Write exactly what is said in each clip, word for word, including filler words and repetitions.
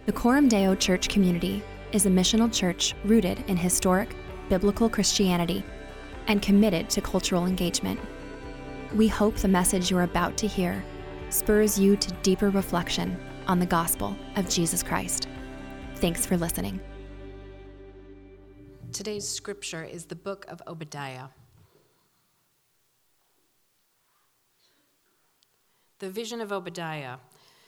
The Coram Deo Church community is a missional church rooted in historic, biblical Christianity and committed to cultural engagement. We hope the message you're about to hear spurs you to deeper reflection on the gospel of Jesus Christ. Thanks for listening. Today's scripture is the book of Obadiah. The vision of Obadiah.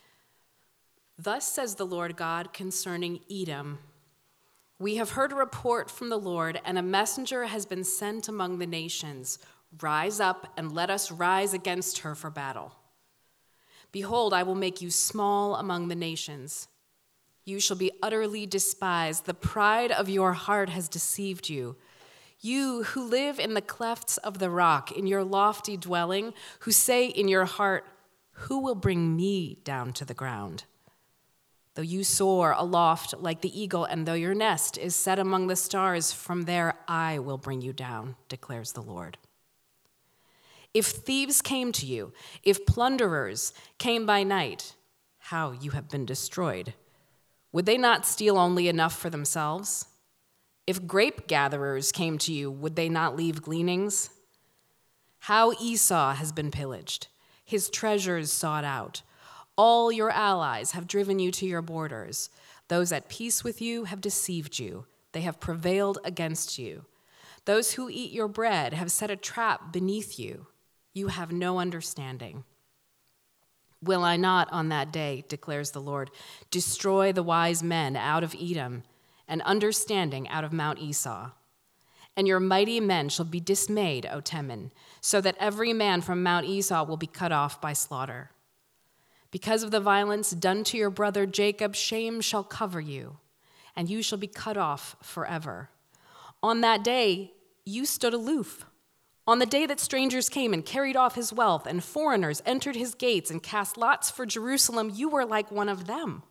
Thus says the Lord God concerning Edom. We have heard a report from the Lord, and a messenger has been sent among the nations. Rise up and let us rise against her for battle. Behold, I will make you small among the nations. You shall be utterly despised. The pride of your heart has deceived you. You who live in the clefts of the rock, in your lofty dwelling, who say in your heart, who will bring me down to the ground? Though you soar aloft like the eagle, and though your nest is set among the stars, from there I will bring you down, declares the Lord. If thieves came to you, if plunderers came by night, how you have been destroyed. Would they not steal only enough for themselves? If grape gatherers came to you, would they not leave gleanings? How Esau has been pillaged, his treasures sought out. All your allies have driven you to your borders. Those at peace with you have deceived you. They have prevailed against you. Those who eat your bread have set a trap beneath you. You have no understanding. Will I not on that day, declares the Lord, destroy the wise men out of Edom and understanding out of Mount Esau? And your mighty men shall be dismayed, O Teman, so that every man from Mount Esau will be cut off by slaughter. Because of the violence done to your brother Jacob, shame shall cover you, and you shall be cut off forever. On that day, you stood aloof. On the day that strangers came and carried off his wealth, and foreigners entered his gates and cast lots for Jerusalem, you were like one of them.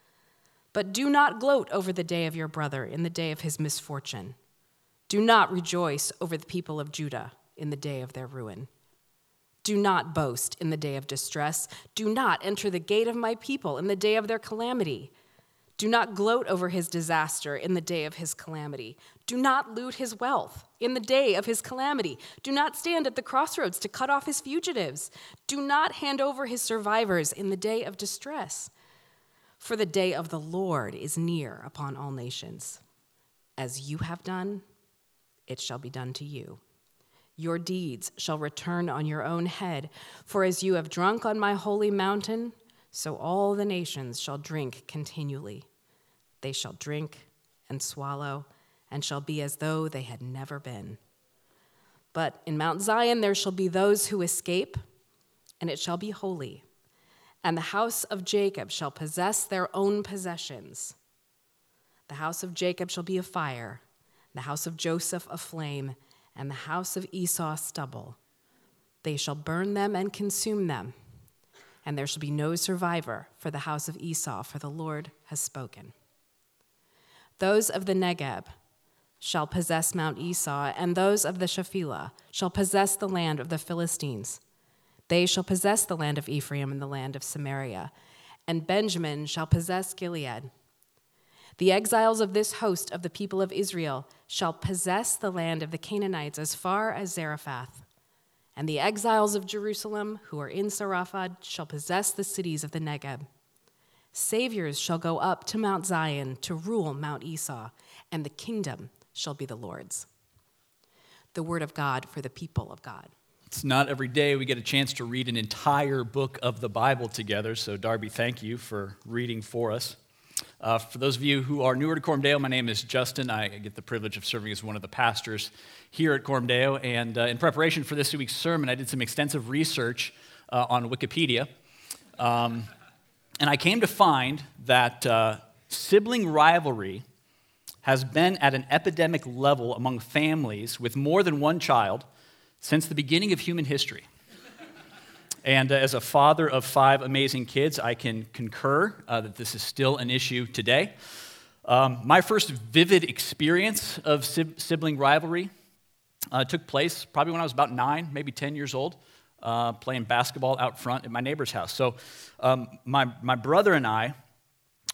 But do not gloat over the day of your brother in the day of his misfortune. Do not rejoice over the people of Judah in the day of their ruin. Do not boast in the day of distress. Do not enter the gate of my people in the day of their calamity. Do not gloat over his disaster in the day of his calamity. Do not loot his wealth in the day of his calamity. Do not stand at the crossroads to cut off his fugitives. Do not hand over his survivors in the day of distress. For the day of the Lord is near upon all nations. As you have done, it shall be done to you. Your deeds shall return on your own head, for as you have drunk on my holy mountain, so all the nations shall drink continually. They shall drink and swallow, and shall be as though they had never been. But in Mount Zion there shall be those who escape, and it shall be holy. And the house of Jacob shall possess their own possessions. The house of Jacob shall be a fire, the house of Joseph a flame, and the house of Esau stubble. They shall burn them and consume them, and there shall be no survivor for the house of Esau, for the Lord has spoken. Those of the Negeb shall possess Mount Esau, and those of the Shephelah shall possess the land of the Philistines. They shall possess the land of Ephraim and the land of Samaria, and Benjamin shall possess Gilead. The exiles of this host of the people of Israel shall possess the land of the Canaanites as far as Zarephath. And the exiles of Jerusalem who are in Saraphad shall possess the cities of the Negeb. Saviors shall go up to Mount Zion to rule Mount Esau, and the kingdom shall be the Lord's. The word of God for the people of God. It's not every day we get a chance to read an entire book of the Bible together, so Darby, thank you for reading for us. Uh, for those of you who are newer to Coram Deo, my name is Justin. I get the privilege of serving as one of the pastors here at Coram Deo, and uh, in preparation for this week's sermon, I did some extensive research uh, on Wikipedia, um, and I came to find that uh, sibling rivalry has been at an epidemic level among families with more than one child since the beginning of human history. And uh, as a father of five amazing kids, I can concur uh, that this is still an issue today. Um, my first vivid experience of sib- sibling rivalry uh, took place probably when I was about nine, maybe ten years old, uh, playing basketball out front at my neighbor's house. So um, my, my brother and I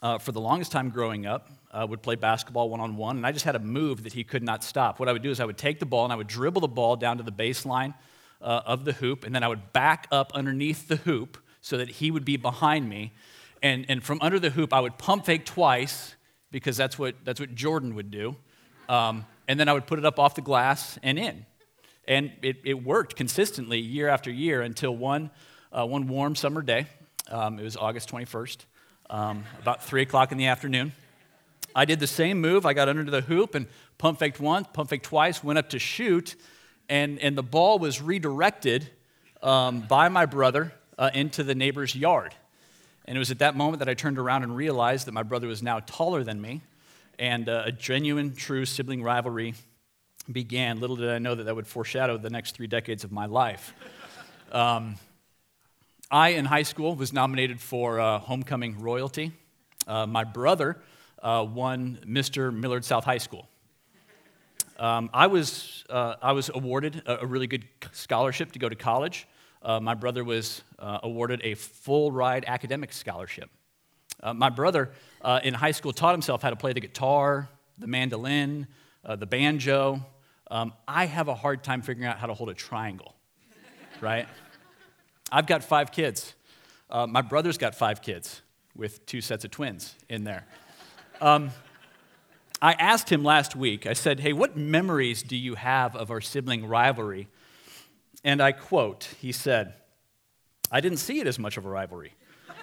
uh, for the longest time growing up, uh, would play basketball one-on-one, and I just had a move that he could not stop. What I would do is I would take the ball and I would dribble the ball down to the baseline uh, of the hoop, and then I would back up underneath the hoop so that he would be behind me, and, and from under the hoop I would pump fake twice, because that's what, that's what Jordan would do, um, and then I would put it up off the glass and in. And it, it worked consistently year after year until one, uh, one warm summer day. Um, it was August twenty-first, um, about three o'clock in the afternoon. I did the same move. I got under the hoop and pump faked once, pump faked twice, went up to shoot, and, and the ball was redirected um, by my brother uh, into the neighbor's yard. And it was at that moment that I turned around and realized that my brother was now taller than me, and uh, a genuine, true sibling rivalry began. Little did I know that that would foreshadow the next three decades of my life. Um, I, in high school, was nominated for uh, homecoming royalty. Uh, my brother uh, won Mister Millard South High School. Um, I was uh, I was awarded a, a really good scholarship to go to college. Uh, my brother was uh, awarded a full-ride academic scholarship. Uh, my brother, uh, in high school, taught himself how to play the guitar, the mandolin, uh, the banjo. Um, I have a hard time figuring out how to hold a triangle, right? I've got five kids. Uh, my brother's got five kids with two sets of twins in there. Um, I asked him last week, I said, hey, what memories do you have of our sibling rivalry? And I quote, he said, I didn't see it as much of a rivalry.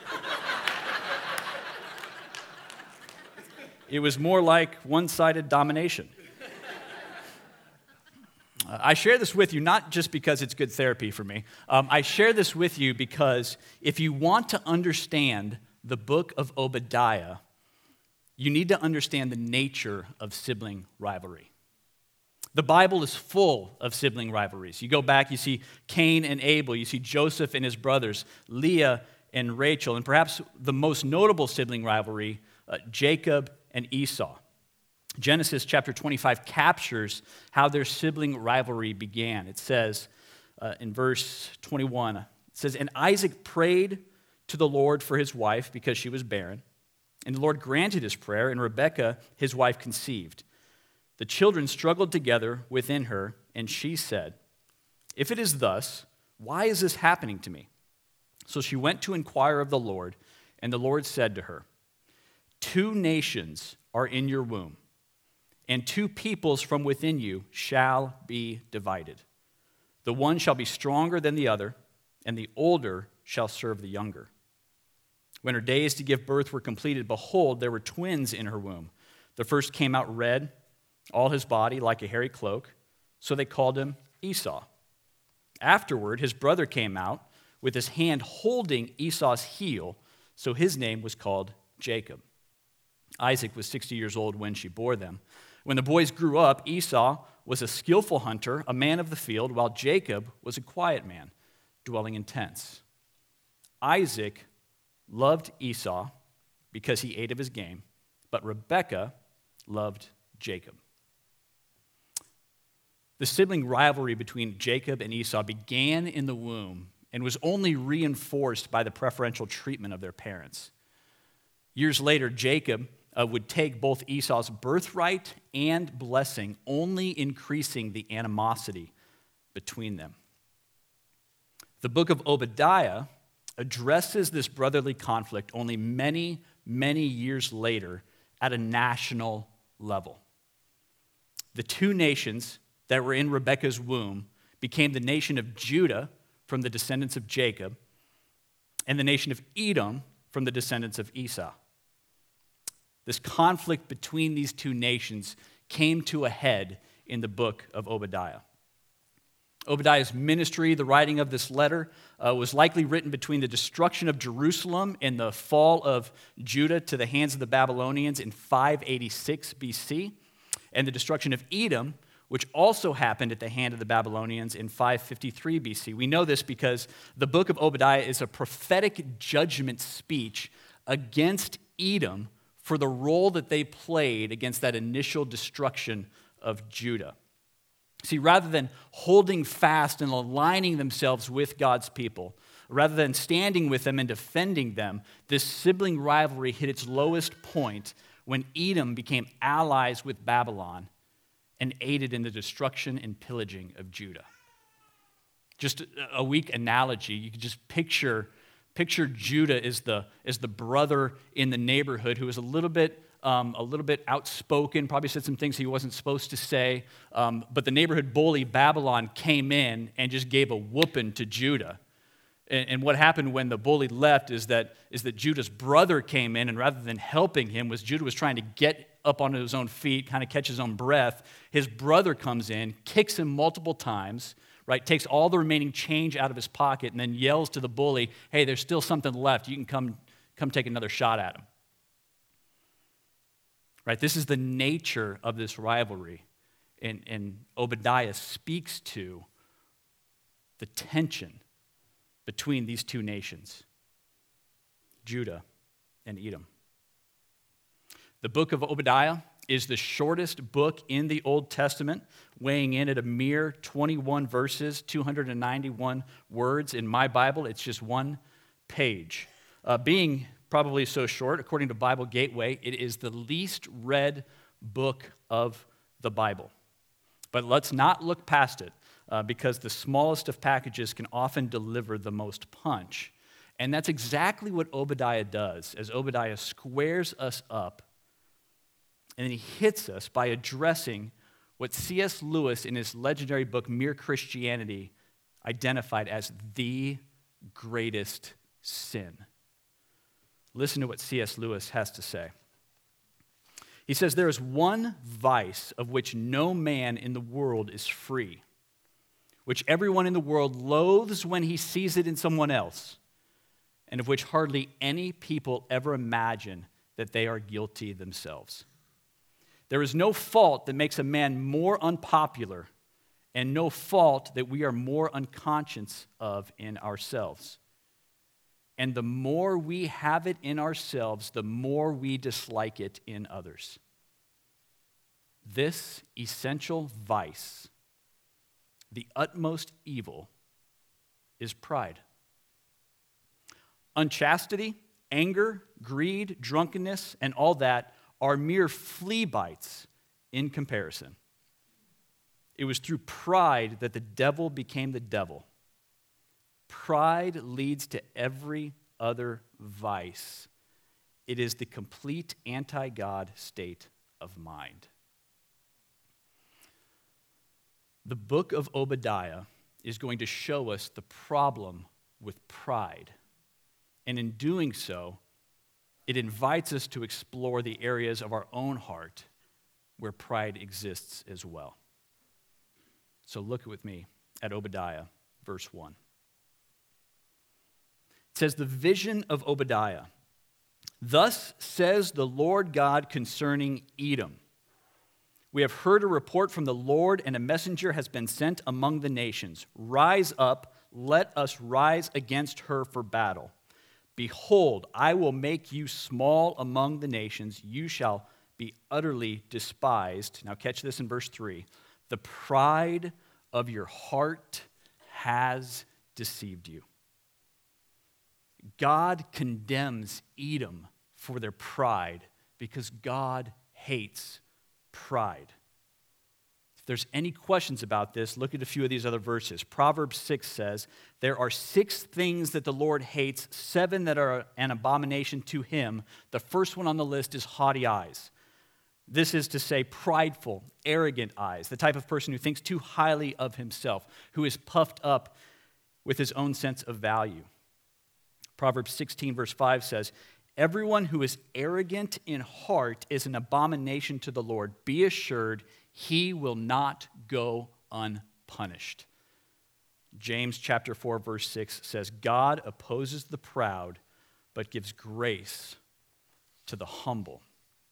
It was more like one-sided domination. Uh, I share this with you not just because it's good therapy for me. Um, I share this with you because if you want to understand the book of Obadiah, you need to understand the nature of sibling rivalry. The Bible is full of sibling rivalries. You go back, you see Cain and Abel, you see Joseph and his brothers, Leah and Rachel, and perhaps the most notable sibling rivalry, uh, Jacob and Esau. Genesis chapter twenty-five captures how their sibling rivalry began. It says uh, in verse twenty-one, it says, and Isaac prayed to the Lord for his wife because she was barren. And the Lord granted his prayer, and Rebekah, his wife, conceived. The children struggled together within her, and she said, if it is thus, why is this happening to me? So she went to inquire of the Lord, and the Lord said to her, two nations are in your womb, and two peoples from within you shall be divided. The one shall be stronger than the other, and the older shall serve the younger. When her days to give birth were completed, behold, there were twins in her womb. The first came out red, all his body like a hairy cloak, so they called him Esau. Afterward, his brother came out with his hand holding Esau's heel, so his name was called Jacob. Isaac was sixty years old when she bore them. When the boys grew up, Esau was a skillful hunter, a man of the field, while Jacob was a quiet man, dwelling in tents. Isaac loved Esau because he ate of his game, but Rebekah loved Jacob. The sibling rivalry between Jacob and Esau began in the womb and was only reinforced by the preferential treatment of their parents. Years later, Jacob uh, would take both Esau's birthright and blessing, only increasing the animosity between them. The book of Obadiah addresses this brotherly conflict only many, many years later at a national level. The two nations that were in Rebekah's womb became the nation of Judah from the descendants of Jacob and the nation of Edom from the descendants of Esau. This conflict between these two nations came to a head in the book of Obadiah. Obadiah's ministry, the writing of this letter, uh, was likely written between the destruction of Jerusalem and the fall of Judah to the hands of the Babylonians in five eighty-six B C, and the destruction of Edom, which also happened at the hand of the Babylonians in five fifty-three B C. We know this because the book of Obadiah is a prophetic judgment speech against Edom for the role that they played against that initial destruction of Judah. See, rather than holding fast and aligning themselves with God's people, Rather than standing with them and defending them, this sibling rivalry hit its lowest point when Edom became allies with Babylon and aided in the destruction and pillaging of Judah. Just a weak analogy, you could just picture, picture Judah as the, as the brother in the neighborhood who was a little bit Um, a little bit outspoken, probably said some things he wasn't supposed to say. Um, but the neighborhood bully, Babylon, came in and just gave a whooping to Judah. And, and what happened when the bully left is that, is that Judah's brother came in, and rather than helping him, was Judah was trying to get up onto his own feet, kind of catch his own breath. His brother comes in, kicks him multiple times, right, takes all the remaining change out of his pocket, and then yells to the bully, hey, there's still something left. You can come, come take another shot at him. Right, this is the nature of this rivalry, and, and Obadiah speaks to the tension between these two nations, Judah and Edom. The book of Obadiah is the shortest book in the Old Testament, weighing in at a mere twenty-one verses, two hundred ninety-one words. In my Bible, it's just one page. Uh, being probably so short, according to Bible Gateway, it is the least read book of the Bible. But let's not look past it, uh, because the smallest of packages can often deliver the most punch. And that's exactly what Obadiah does, as Obadiah squares us up, and then he hits us by addressing what C S Lewis in his legendary book, Mere Christianity, identified as the greatest sin. Listen to what C S Lewis has to say. He says, there is one vice of which no man in the world is free, which everyone in the world loathes when he sees it in someone else, and of which hardly any people ever imagine that they are guilty themselves. There is no fault that makes a man more unpopular, and no fault that we are more unconscious of in ourselves. And the more we have it in ourselves, the more we dislike it in others. This essential vice, the utmost evil, is pride. Unchastity, anger, greed, drunkenness, and all that are mere flea bites in comparison. It was through pride that the devil became the devil. Pride leads to every other vice. It is the complete anti-God state of mind. The book of Obadiah is going to show us the problem with pride. And in doing so, it invites us to explore the areas of our own heart where pride exists as well. So look with me at Obadiah, verse one. It says, the vision of Obadiah. Thus says the Lord God concerning Edom. We have heard a report from the Lord, and a messenger has been sent among the nations. Rise up, let us rise against her for battle. Behold, I will make you small among the nations. You shall be utterly despised. Now catch this in verse three. The pride of your heart has deceived you. God condemns Edom for their pride because God hates pride. If there's any questions about this, look at a few of these other verses. Proverbs six says, there are six things that the Lord hates, seven that are an abomination to him. The first one on the list is haughty eyes. This is to say prideful, arrogant eyes, the type of person who thinks too highly of himself, who is puffed up with his own sense of value. Proverbs sixteen, verse five says, everyone who is arrogant in heart is an abomination to the Lord. Be assured, he will not go unpunished. James chapter four, verse six says, God opposes the proud, but gives grace to the humble.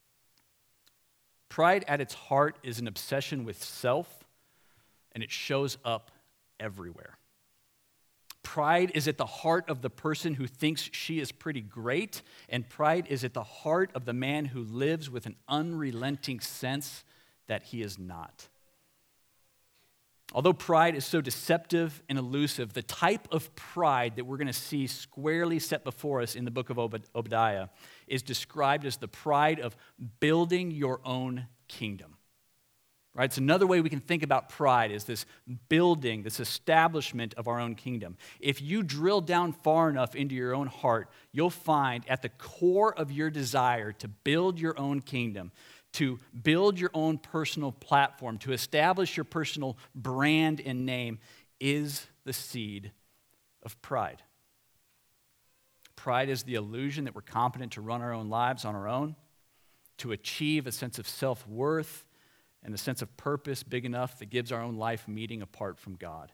Pride at its heart is an obsession with self, and it shows up everywhere. Pride is at the heart of the person who thinks she is pretty great, and pride is at the heart of the man who lives with an unrelenting sense that he is not. Although pride is so deceptive and elusive, the type of pride that we're going to see squarely set before us in the book of Obad- Obadiah is described as the pride of building your own kingdom. Right? It's another way we can think about pride is this building, this establishment of our own kingdom. If you drill down far enough into your own heart, you'll find at the core of your desire to build your own kingdom, to build your own personal platform, to establish your personal brand and name, is the seed of pride. Pride is the illusion that we're competent to run our own lives on our own, to achieve a sense of self-worth and a sense of purpose big enough that gives our own life meaning apart from God.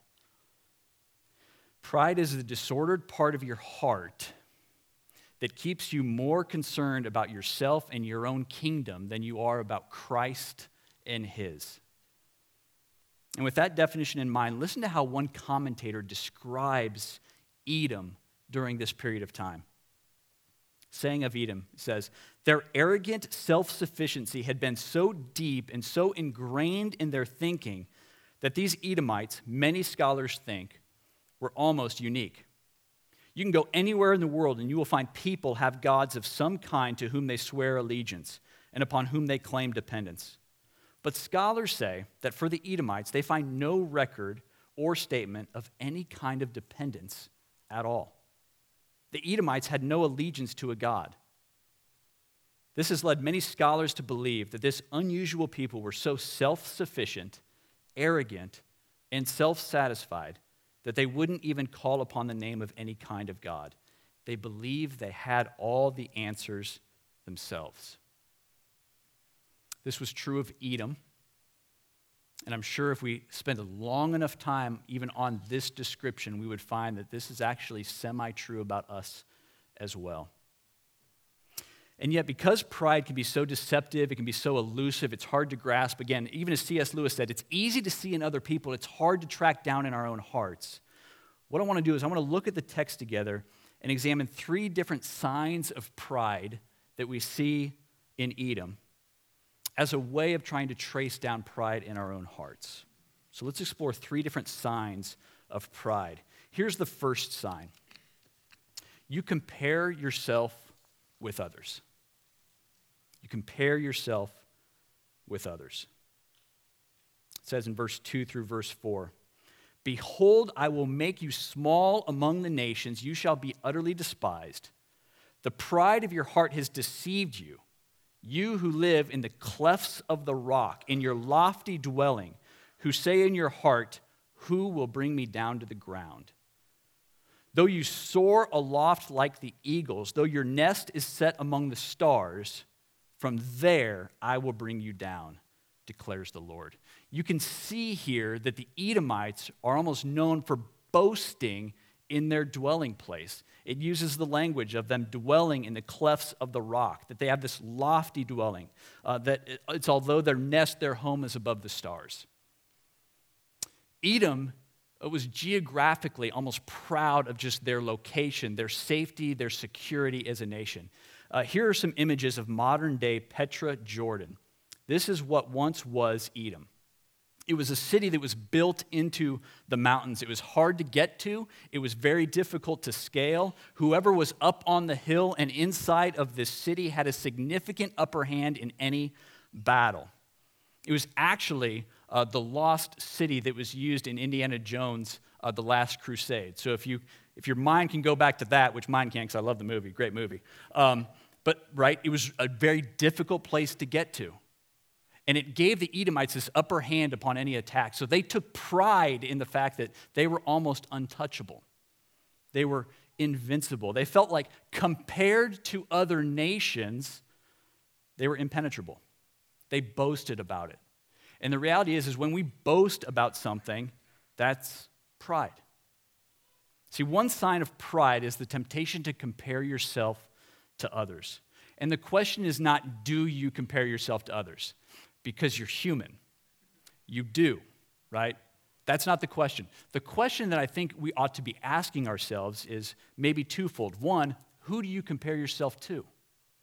Pride is the disordered part of your heart that keeps you more concerned about yourself and your own kingdom than you are about Christ and His. And with that definition in mind, listen to how one commentator describes Edom during this period of time. Saying of Edom, it says, their arrogant self-sufficiency had been so deep and so ingrained in their thinking that these Edomites, many scholars think, were almost unique. You can go anywhere in the world and you will find people have gods of some kind to whom they swear allegiance and upon whom they claim dependence. But scholars say that for the Edomites, they find no record or statement of any kind of dependence at all. The Edomites had no allegiance to a god. This has led many scholars to believe that this unusual people were so self-sufficient, arrogant, and self-satisfied that they wouldn't even call upon the name of any kind of God. They believed they had all the answers themselves. This was true of Edom, and I'm sure if we spend a long enough time even on this description, we would find that this is actually semi-true about us as well. And yet, because pride can be so deceptive, it can be so elusive, it's hard to grasp. Again, even as C S Lewis said, it's easy to see in other people, it's hard to track down in our own hearts. What I want to do is I want to look at the text together and examine three different signs of pride that we see in Edom as a way of trying to trace down pride in our own hearts. So let's explore three different signs of pride. Here's the first sign. You compare yourself with others. You compare yourself with others. It says in verse two through verse four, behold, I will make you small among the nations. You shall be utterly despised. The pride of your heart has deceived you. You who live in the clefts of the rock, in your lofty dwelling, who say in your heart, who will bring me down to the ground? Though you soar aloft like the eagles, though your nest is set among the stars, from there I will bring you down, declares the Lord. You can see here that the Edomites are almost known for boasting in their dwelling place. It uses the language of them dwelling in the clefts of the rock, that they have this lofty dwelling, uh, that it's although their nest, their home is above the stars. Edom was geographically almost proud of just their location, their safety, their security as a nation. Uh, here are some images of modern-day Petra, Jordan. This is what once was Edom. It was a city that was built into the mountains. It was hard to get to. It was very difficult to scale. Whoever was up on the hill and inside of this city had a significant upper hand in any battle. It was actually uh, the lost city that was used in Indiana Jones, uh, The Last Crusade. So if you if your mind can go back to that, which mine can because I love the movie, great movie. Um, but, right, it was a very difficult place to get to. And it gave the Edomites this upper hand upon any attack. So they took pride in the fact that they were almost untouchable. They were invincible. They felt like compared to other nations, they were impenetrable. They boasted about it. And the reality is, is when we boast about something, that's pride. See, one sign of pride is the temptation to compare yourself to others. And the question is not, do you compare yourself to others? Because you're human. You do, right? That's not the question. The question that I think we ought to be asking ourselves is maybe twofold. One, who do you compare yourself to?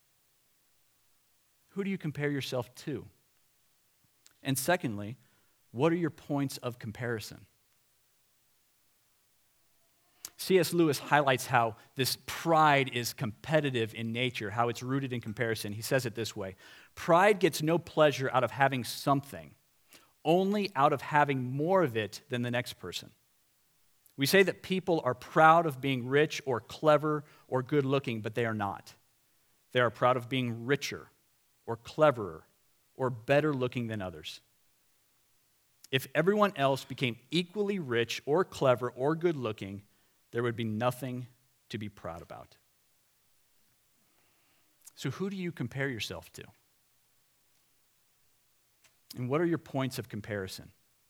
Who do you compare yourself to? And secondly, What are your points of comparison? C S Lewis highlights how this pride is competitive in nature, how it's rooted in comparison. He says it this way: pride gets no pleasure out of having something, only out of having more of it than the next person. We say that people are proud of being rich or clever or good looking, but they are not. They are proud of being richer or cleverer or better looking than others. If everyone else became equally rich or clever or good looking, there would be nothing to be proud about. So who do you compare yourself to? And what are your points of comparison?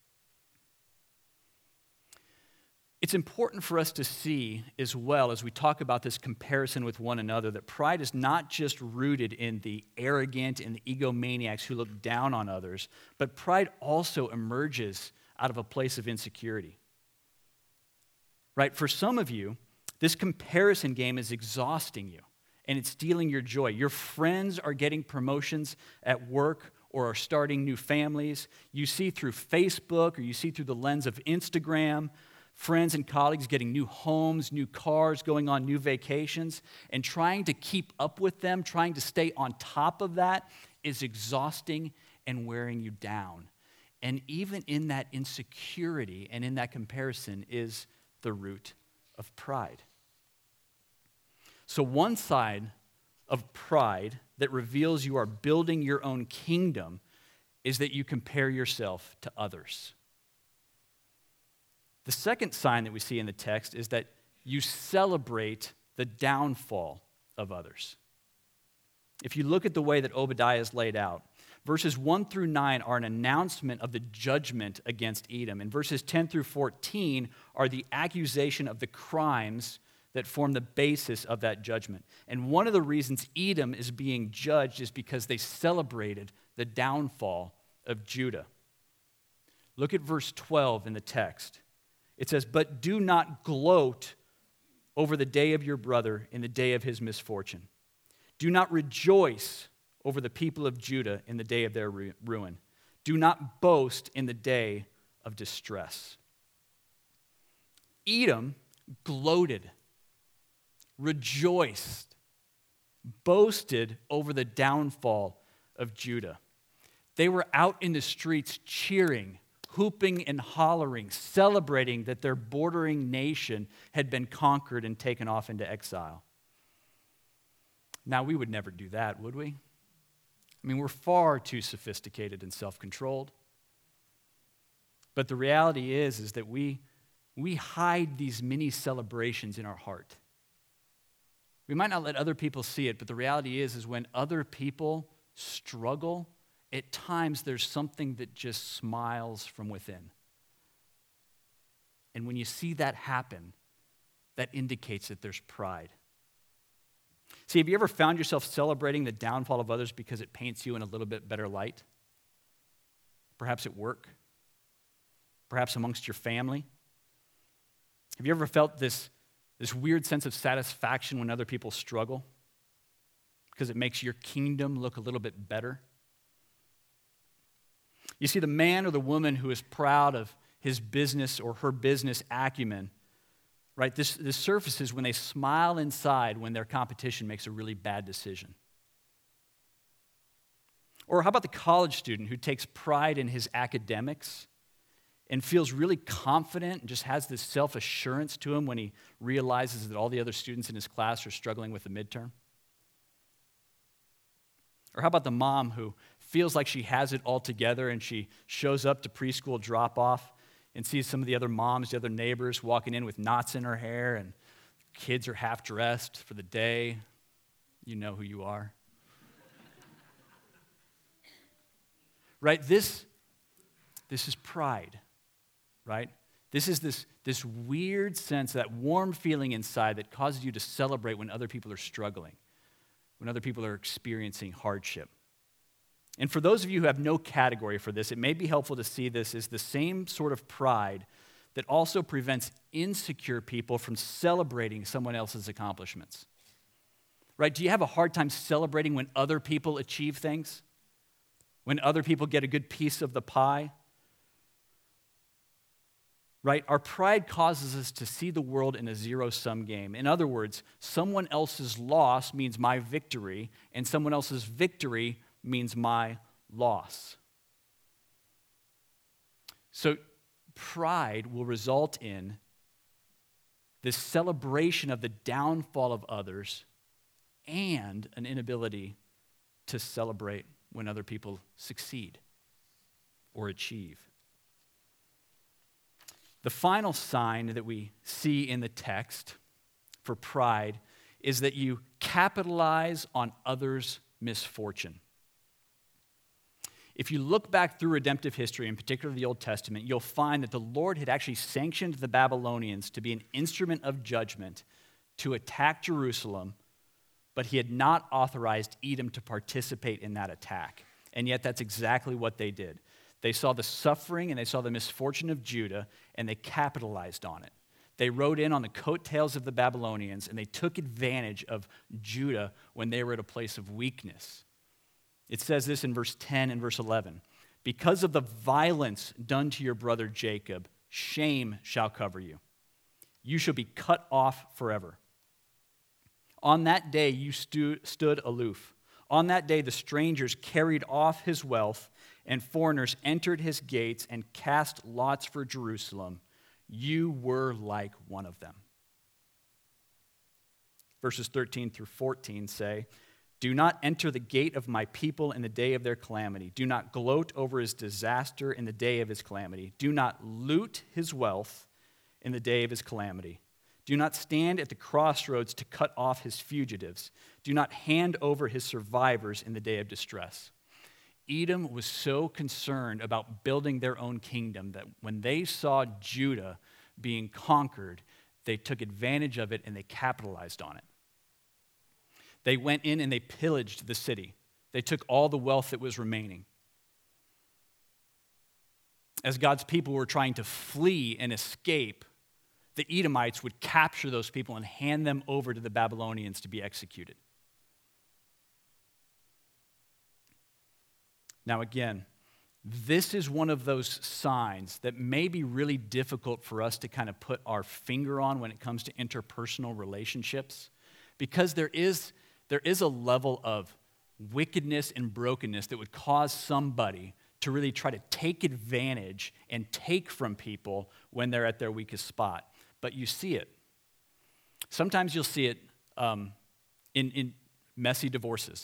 It's important for us to see as well as we talk about this comparison with one another that pride is not just rooted in the arrogant and the egomaniacs who look down on others, but pride also emerges out of a place of insecurity. Right? For some of you, this comparison game is exhausting you and it's stealing your joy. Your friends are getting promotions at work or are starting new families. You see through Facebook or you see through the lens of Instagram, friends and colleagues getting new homes, new cars, going on new vacations, and trying to keep up with them, trying to stay on top of that is exhausting and wearing you down. And even in that insecurity and in that comparison is the root of pride. So one side of pride that reveals you are building your own kingdom is that you compare yourself to others. The second sign that we see in the text is that you celebrate the downfall of others. If you look at the way that Obadiah is laid out, verses one through nine are an announcement of the judgment against Edom, and verses ten through fourteen are the accusation of the crimes that form the basis of that judgment. And one of the reasons Edom is being judged is because they celebrated the downfall of Judah. Look at verse twelve in the text. It says, "But do not gloat over the day of your brother in the day of his misfortune. Do not rejoice over the people of Judah in the day of their ruin. Do not boast in the day of distress." Edom gloated, rejoiced, boasted over the downfall of Judah. They were out in the streets cheering, hooping and hollering, celebrating that their bordering nation had been conquered and taken off into exile. Now, we would never do that, would we? I mean, we're far too sophisticated and self-controlled. But the reality is, is that we, we hide these mini celebrations in our heart. We might not let other people see it, but the reality is, is when other people struggle, at times there's something that just smiles from within. And when you see that happen, that indicates that there's pride. See, have you ever found yourself celebrating the downfall of others because it paints you in a little bit better light? Perhaps at work? Perhaps amongst your family? Have you ever felt this, this weird sense of satisfaction when other people struggle? Because it makes your kingdom look a little bit better? You see, the man or the woman who is proud of his business or her business acumen, right, this, this surfaces when they smile inside when their competition makes a really bad decision. Or how about the college student who takes pride in his academics and feels really confident and just has this self-assurance to him when he realizes that all the other students in his class are struggling with the midterm? Or how about the mom who feels like she has it all together and she shows up to preschool drop-off and sees some of the other moms, the other neighbors walking in with knots in her hair and kids are half-dressed for the day. You know who you are. Right? This, this is pride, right? This is this, this weird sense, that warm feeling inside that causes you to celebrate when other people are struggling, when other people are experiencing hardship. And for those of you who have no category for this, it may be helpful to see this as the same sort of pride that also prevents insecure people from celebrating someone else's accomplishments. Right? Do you have a hard time celebrating when other people achieve things? When other people get a good piece of the pie? right? Our pride causes us to see the world in a zero-sum game. In other words, someone else's loss means my victory, and someone else's victory means my loss. So pride will result in this celebration of the downfall of others and an inability to celebrate when other people succeed or achieve. The final sign that we see in the text for pride is that you capitalize on others' misfortune. If you look back through redemptive history, in particular the Old Testament, you'll find that the Lord had actually sanctioned the Babylonians to be an instrument of judgment to attack Jerusalem, but he had not authorized Edom to participate in that attack. And yet that's exactly what they did. They saw the suffering and they saw the misfortune of Judah, and they capitalized on it. They rode in on the coattails of the Babylonians, and they took advantage of Judah when they were at a place of weakness. It says this in verse ten and verse eleven. Because of the violence done to your brother Jacob, shame shall cover you. You shall be cut off forever. On that day you stu- stood aloof. On that day the strangers carried off his wealth, and foreigners entered his gates and cast lots for Jerusalem. You were like one of them. Verses thirteen through fourteen say, do not enter the gate of my people in the day of their calamity. Do not gloat over his disaster in the day of his calamity. Do not loot his wealth in the day of his calamity. Do not stand at the crossroads to cut off his fugitives. Do not hand over his survivors in the day of distress. Edom was so concerned about building their own kingdom that when they saw Judah being conquered, they took advantage of it and they capitalized on it. They went in and they pillaged the city. They took all the wealth that was remaining. As God's people were trying to flee and escape, the Edomites would capture those people and hand them over to the Babylonians to be executed. Now again, this is one of those signs that may be really difficult for us to kind of put our finger on when it comes to interpersonal relationships, because there is There is a level of wickedness and brokenness that would cause somebody to really try to take advantage and take from people when they're at their weakest spot. But you see it. Sometimes you'll see it um, in, in messy divorces.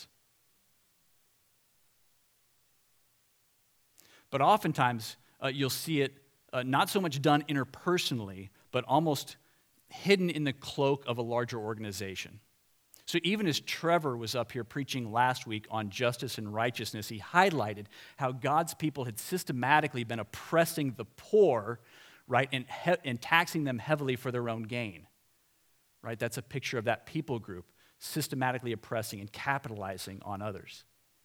But oftentimes uh, you'll see it uh, not so much done interpersonally, but almost hidden in the cloak of a larger organization. So even as Trevor was up here preaching last week on justice and righteousness, he highlighted how God's people had systematically been oppressing the poor, right, and, he- and taxing them heavily for their own gain, right? That's a picture of that people group systematically oppressing and capitalizing on others,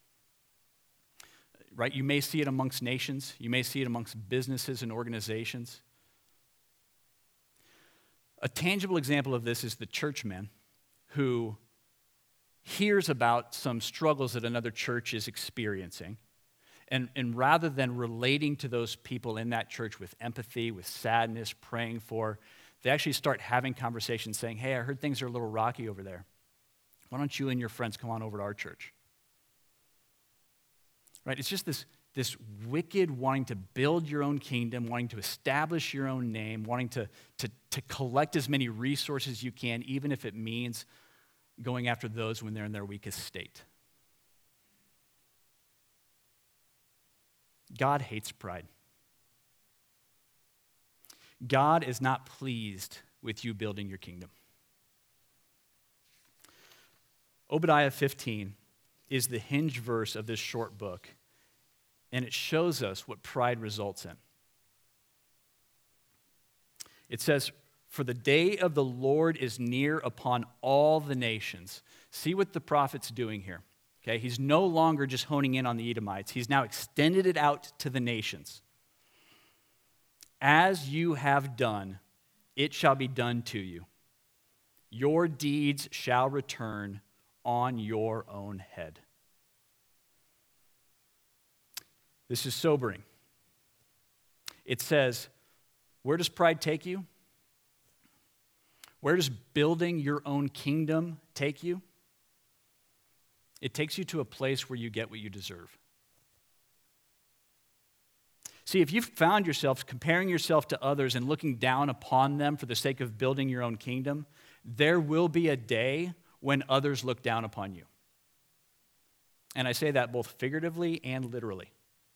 right? You may see it amongst nations. You may see it amongst businesses and organizations. A tangible example of this is the churchman who hears about some struggles that another church is experiencing, and, and rather than relating to those people in that church with empathy, with sadness, praying for, they actually start having conversations saying, hey, I heard things are a little rocky over there. Why don't you and your friends come on over to our church? Right? It's just this, this wicked wanting to build your own kingdom, wanting to establish your own name, wanting to, to, to collect as many resources as you can, even if it means going after those when they're in their weakest state. God hates pride. God is not pleased with you building your kingdom. Obadiah fifteen is the hinge verse of this short book, and it shows us what pride results in. It says, for the day of the Lord is near upon all the nations. See what the prophet's doing here. Okay, he's no longer just honing in on the Edomites. He's now extended it out to the nations. As you have done, it shall be done to you. Your deeds shall return on your own head. This is sobering. It says, Where does pride take you? Where does building your own kingdom take you? It takes you to a place where you get what you deserve. See, if you've found yourself comparing yourself to others and looking down upon them for the sake of building your own kingdom, there will be a day when others look down upon you. And I say that both figuratively and literally.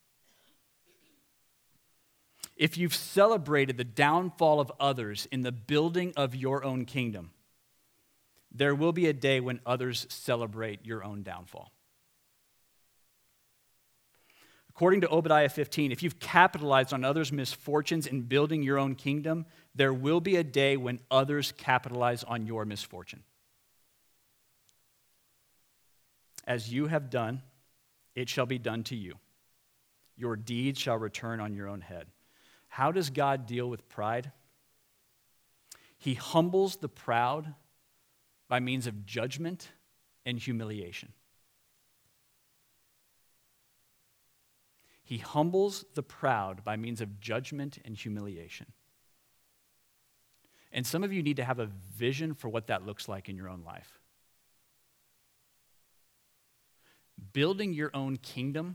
If you've celebrated the downfall of others in the building of your own kingdom, there will be a day when others celebrate your own downfall. According to Obadiah fifteen, if you've capitalized on others' misfortunes in building your own kingdom, there will be a day when others capitalize on your misfortune. As you have done, it shall be done to you. Your deeds shall return on your own head. How does God deal with pride? He humbles the proud by means of judgment and humiliation. He humbles the proud by means of judgment and humiliation. And some of you need to have a vision for what that looks like in your own life. Building your own kingdom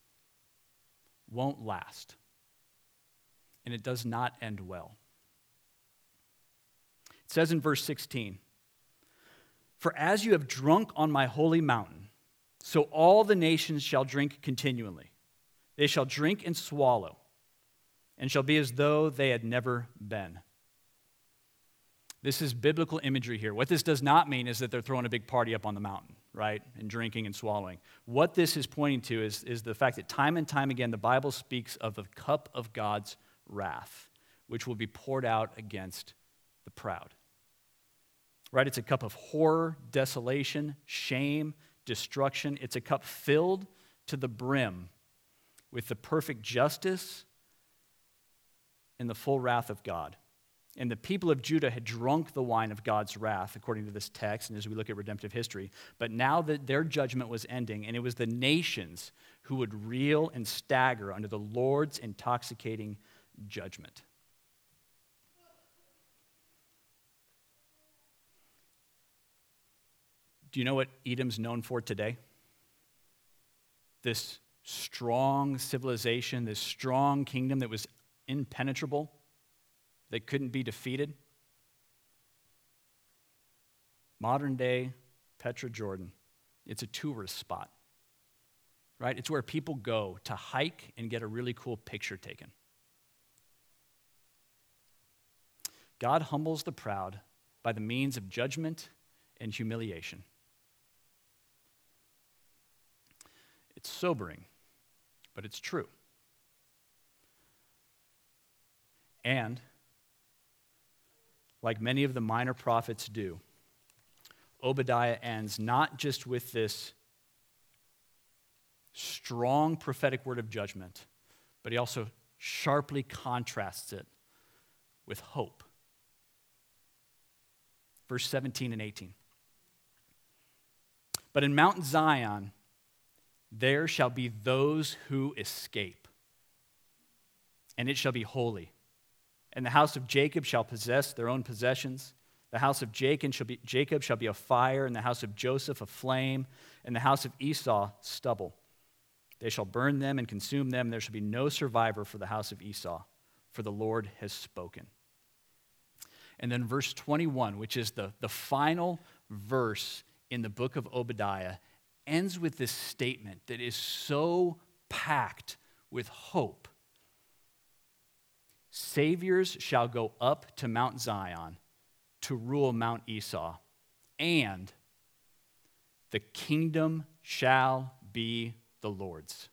won't last, and it does not end well. It says in verse sixteen, "For as you have drunk on my holy mountain, so all the nations shall drink continually. They shall drink and swallow, and shall be as though they had never been." This is biblical imagery here. What this does not mean is that they're throwing a big party up on the mountain, right, and drinking and swallowing. What this is pointing to is, is the fact that time and time again the Bible speaks of the cup of God's wrath, which will be poured out against the proud. Right? It's a cup of horror, desolation, shame, destruction. It's a cup filled to the brim with the perfect justice and the full wrath of God. And the people of Judah had drunk the wine of God's wrath, according to this text, and as we look at redemptive history. But now that their judgment was ending, and it was the nations who would reel and stagger under the Lord's intoxicating judgment. Do you know what Edom's known for today? This strong civilization, this strong kingdom that was impenetrable, that couldn't be defeated. Modern day Petra, Jordan. It's a tourist spot, right? It's where people go to hike and get a really cool picture taken. God humbles the proud by the means of judgment and humiliation. It's sobering, but it's true. And like many of the minor prophets do, Obadiah ends not just with this strong prophetic word of judgment, but he also sharply contrasts it with hope. Verse seventeen and eighteen. "But in Mount Zion there shall be those who escape, and it shall be holy. And the house of Jacob shall possess their own possessions. The house of Jacob shall be, Jacob shall be a fire, and the house of Joseph a flame, and the house of Esau stubble. They shall burn them and consume them. There shall be no survivor for the house of Esau, for the Lord has spoken." And then verse twenty-one, which is the, the final verse in the book of Obadiah, ends with this statement that is so packed with hope. "Saviors shall go up to Mount Zion to rule Mount Esau, and the kingdom shall be the Lord's."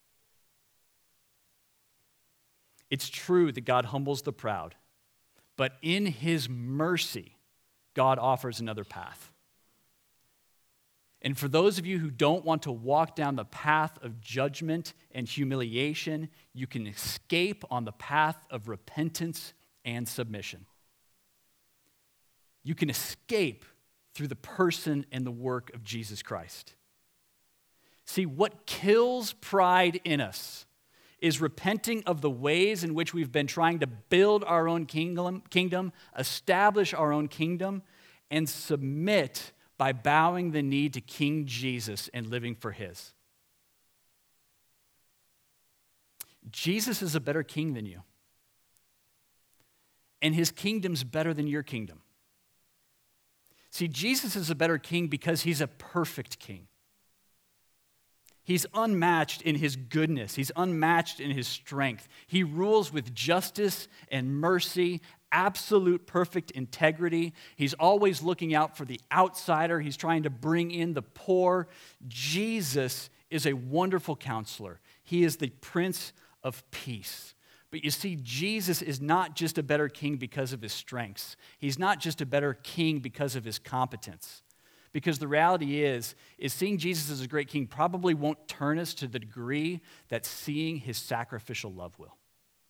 It's true that God humbles the proud, but in his mercy, God offers another path. And for those of you who don't want to walk down the path of judgment and humiliation, you can escape on the path of repentance and submission. You can escape through the person and the work of Jesus Christ. See, what kills pride in us is repenting of the ways in which we've been trying to build our own kingdom, kingdom, establish our own kingdom, and submit by bowing the knee to King Jesus and living for his. Jesus is a better king than you. And his kingdom's better than your kingdom. See, Jesus is a better king because he's a perfect king. He's unmatched in his goodness. He's unmatched in his strength. He rules with justice and mercy, absolute perfect integrity. He's always looking out for the outsider. He's trying to bring in the poor. Jesus is a wonderful counselor. He is the Prince of Peace. But you see, Jesus is not just a better king because of his strengths. He's not just a better king because of his competence. Because the reality is, is seeing Jesus as a great king probably won't turn us to the degree that seeing his sacrificial love will.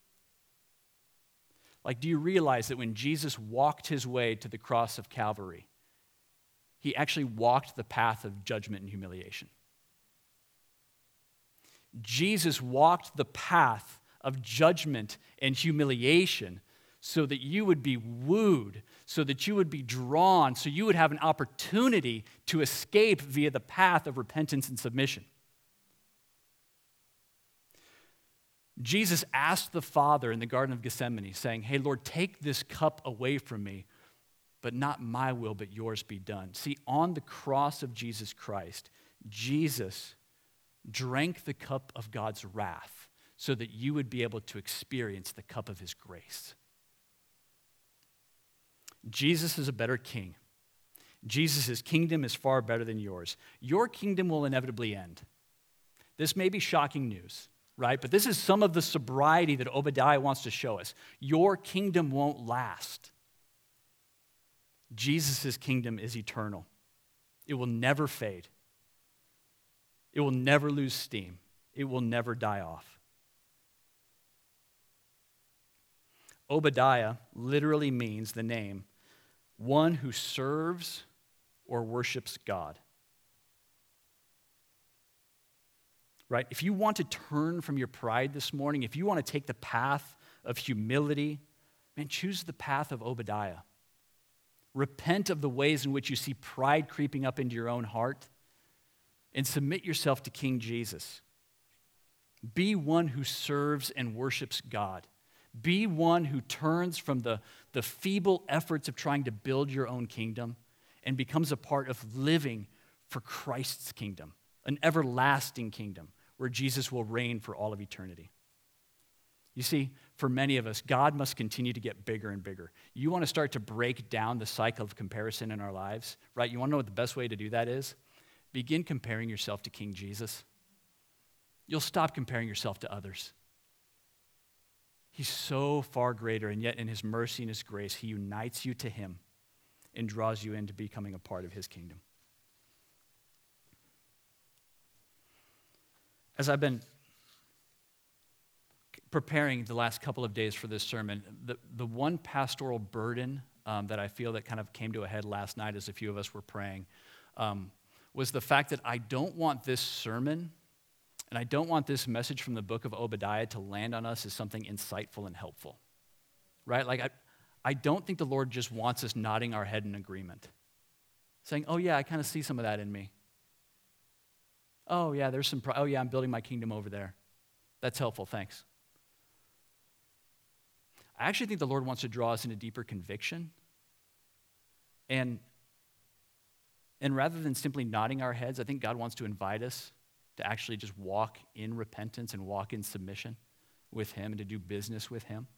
Like, do you realize that when Jesus walked his way to the cross of Calvary, he actually walked the path of judgment and humiliation? Jesus walked the path of judgment and humiliation so that you would be wooed, so that you would be drawn, so you would have an opportunity to escape via the path of repentance and submission. Jesus asked the Father in the Garden of Gethsemane, saying, "Hey, Lord, take this cup away from me, but not my will, but yours be done." See, on the cross of Jesus Christ, Jesus drank the cup of God's wrath so that you would be able to experience the cup of his grace. Jesus is a better king. Jesus' kingdom is far better than yours. Your kingdom will inevitably end. This may be shocking news, right? But this is some of the sobriety that Obadiah wants to show us. Your kingdom won't last. Jesus' kingdom is eternal. It will never fade. It will never lose steam. It will never die off. Obadiah literally means the name, one who serves or worships God. Right? If you want to turn from your pride this morning, if you want to take the path of humility, man, choose the path of Obadiah. Repent of the ways in which you see pride creeping up into your own heart and submit yourself to King Jesus. Be one who serves and worships God. Be one who turns from the, the feeble efforts of trying to build your own kingdom and becomes a part of living for Christ's kingdom, an everlasting kingdom where Jesus will reign for all of eternity. You see, for many of us, God must continue to get bigger and bigger. You want to start to break down the cycle of comparison in our lives, right? You want to know what the best way to do that is? Begin comparing yourself to King Jesus. You'll stop comparing yourself to others. He's so far greater, and yet in his mercy and his grace, he unites you to him and draws you into becoming a part of his kingdom. As I've been preparing the last couple of days for this sermon, the, the one pastoral burden um, that I feel that kind of came to a head last night as a few of us were praying um, was the fact that I don't want this sermon and I don't want this message from the book of Obadiah to land on us as something insightful and helpful, right? Like, I, I don't think the Lord just wants us nodding our head in agreement, saying, oh, yeah, I kind of see some of that in me. Oh, yeah, there's some, pro- oh, yeah, I'm building my kingdom over there. That's helpful, thanks. I actually think the Lord wants to draw us into deeper conviction. And, and rather than simply nodding our heads, I think God wants to invite us to actually just walk in repentance and walk in submission with him and to do business with him.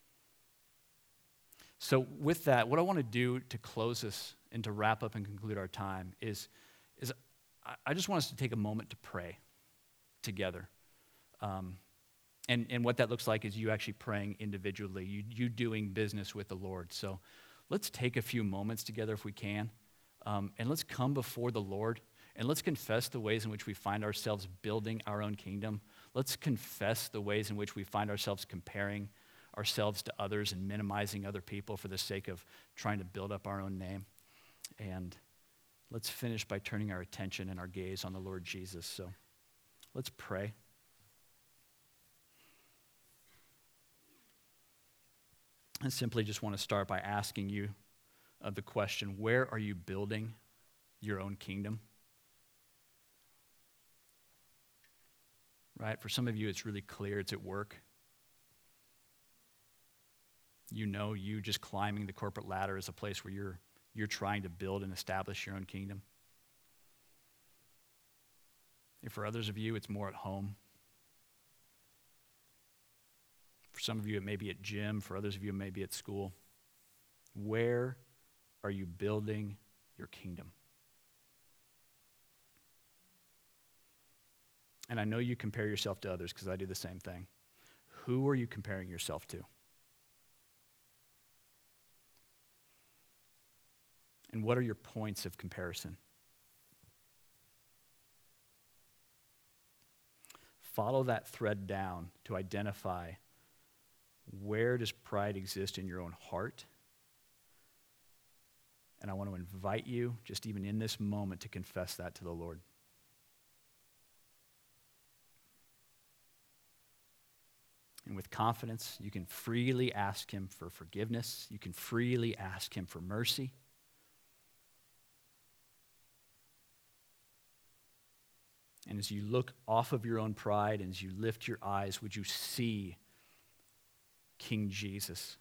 So with that, what I want to do to close this and to wrap up and conclude our time is, is I just want us to take a moment to pray together. Um, and, and what that looks like is you actually praying individually, you, you doing business with the Lord. So let's take a few moments together if we can, um, and let's come before the Lord. And let's confess the ways in which we find ourselves building our own kingdom. Let's confess the ways in which we find ourselves comparing ourselves to others and minimizing other people for the sake of trying to build up our own name. And let's finish by turning our attention and our gaze on the Lord Jesus. So let's pray. I simply just want to start by asking you uh, the question, where are you building your own kingdom? Right? For some of you, it's really clear it's at work. You know you just climbing the corporate ladder is a place where you're you're trying to build and establish your own kingdom. And for others of you, it's more at home. For some of you, it may be at gym. For others of you, it may be at school. Where are you building your kingdom? And I know you compare yourself to others because I do the same thing. Who are you comparing yourself to? And what are your points of comparison? Follow that thread down to identify where does pride exist in your own heart. And I want to invite you, just even in this moment, to confess that to the Lord. And with confidence, you can freely ask him for forgiveness. You can freely ask him for mercy. And as you look off of your own pride and as you lift your eyes, would you see King Jesus?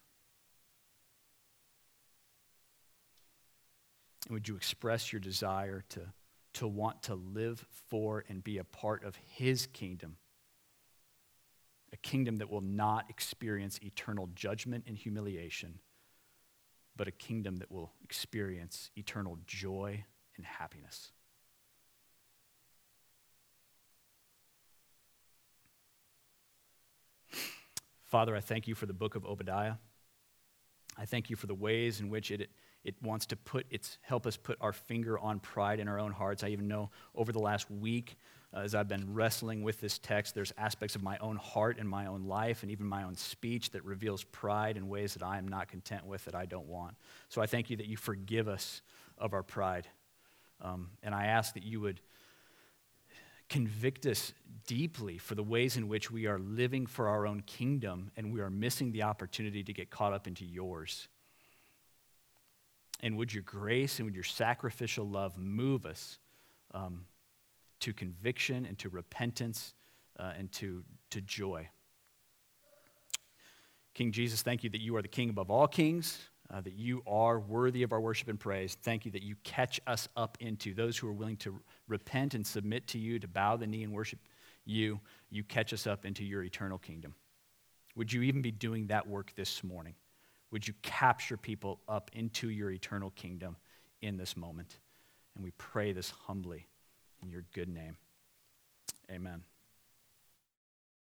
And would you express your desire to, to want to live for and be a part of his kingdom? A kingdom that will not experience eternal judgment and humiliation, but a kingdom that will experience eternal joy and happiness. Father, I thank you for the book of Obadiah. I thank you for the ways in which it, it wants to put its help us put our finger on pride in our own hearts. I even know over the last week, uh, as I've been wrestling with this text, there's aspects of my own heart and my own life and even my own speech that reveals pride in ways that I am not content with, that I don't want. So I thank you that you forgive us of our pride. Um, and I ask that you would convict us deeply for the ways in which we are living for our own kingdom and we are missing the opportunity to get caught up into yours. And would your grace and would your sacrificial love move us um, to conviction and to repentance uh, and to, to joy. King Jesus, thank you that you are the King above all kings, uh, that you are worthy of our worship and praise. Thank you that you catch us up into those who are willing to repent and submit to you, to bow the knee and worship you. You catch us up into your eternal kingdom. Would you even be doing that work this morning? Would you capture people up into your eternal kingdom in this moment? And we pray this humbly in your good name. Amen.